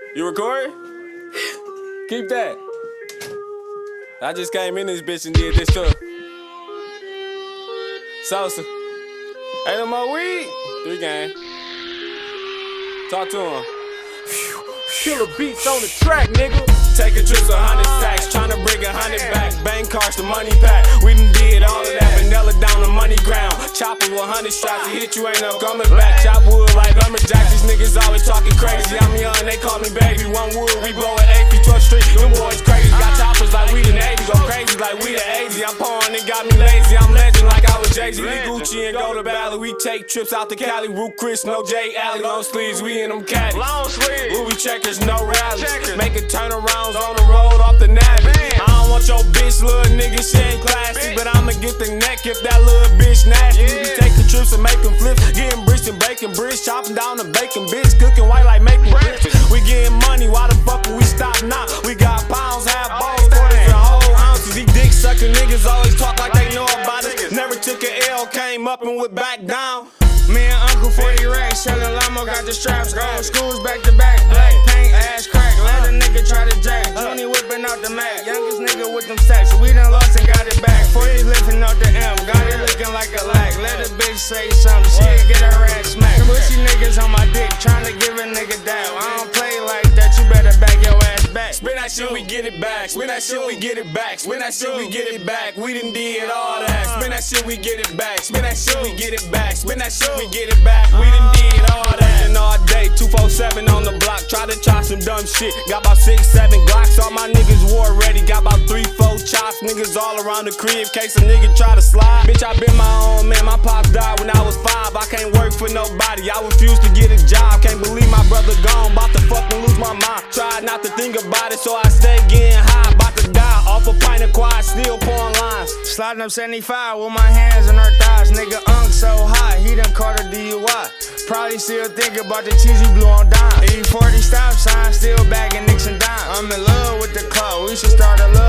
You record? Keep that. I just came in this bitch and did this too. Sosa. Hey, no more weed. 3 gang. Talk to him. Killer beats on the track, nigga. Taking trips to 100 stacks, tryna bring 100 back. Bank cards, the money pack. We done did all of that, vanilla down the money ground. Chopper with 100 shots, to hit you ain't no coming back. Chop wood like lumberjacks, these niggas always talking crazy. I'm young, they call me baby. One wood, we blowin' AP, 12th Street. Them boys crazy, got choppers like we the Navy. Go crazy like we the 80s. I'm pouring, it got me lazy. I'm legend like I was Jay-Z. Lee Gucci and go to Valley. We take trips out to Cali. Root Chris, no J Alley. Long sleeves, we in them caddies. Long sleeves. Louis checkers, no rallies. Making turnarounds on the road off the Navy. I don't want your bitch, little nigga, she ain't classy. But I'ma get the neck if that little bitch nasty. We be taking trips and making flips. Getting bricks and baking bricks. Chopping down the bacon bitch. Cooking white like making bricks. We getting money, why the fuck would we stop now? We got pounds, half bowls, quarters and whole ounces. These dick sucking niggas always talk like they know about it. Never took an L, came up and went back down. Me and Uncle 40 racks, sellin' Lamo, got the straps. Going schools back to back, black paint, ass crack. Let a nigga try to jack. Juni whipping out the Mac, youngest nigga with them stacks. We done lost and got it back. 40's lifting out the M, got it looking like a lack. Let a bitch say something, she'll get her ass smacked. Pussy niggas on my dick, tryna give a nigga dab. I don't play like that, you better back your ass back. Spin that shit, we get it back. Spin that shit, we get it back. Spin that shit, we get it back. We done did all that. Spin that shit, we get it back. Spin that shit, we get it back. Spin that shit, we get it back. We done did all that. And all day, 247 on the block. Try to try some dumb shit. Got about 6, 7 Glocks. All my niggas war ready. Got about 3, 4 chops. Niggas all around the crib. Case a nigga try to slide. Bitch, I been my own man. My pops died when I was 5. I can't work for nobody. I refuse to get a job. Can't believe my brother gone. About to fucking lose my mind. Tried not to think about it, so I stay getting high. About to die off a pint of quiet. Still pouring lines. Sliding up 75 with my hands on her thighs. Nigga Unk so hot, he done caught a DUI. Probably still thinking about the cheese he blew on dime. E40 stop sign, still bagging nicks and dimes. I'm in love with the club, we should start a love.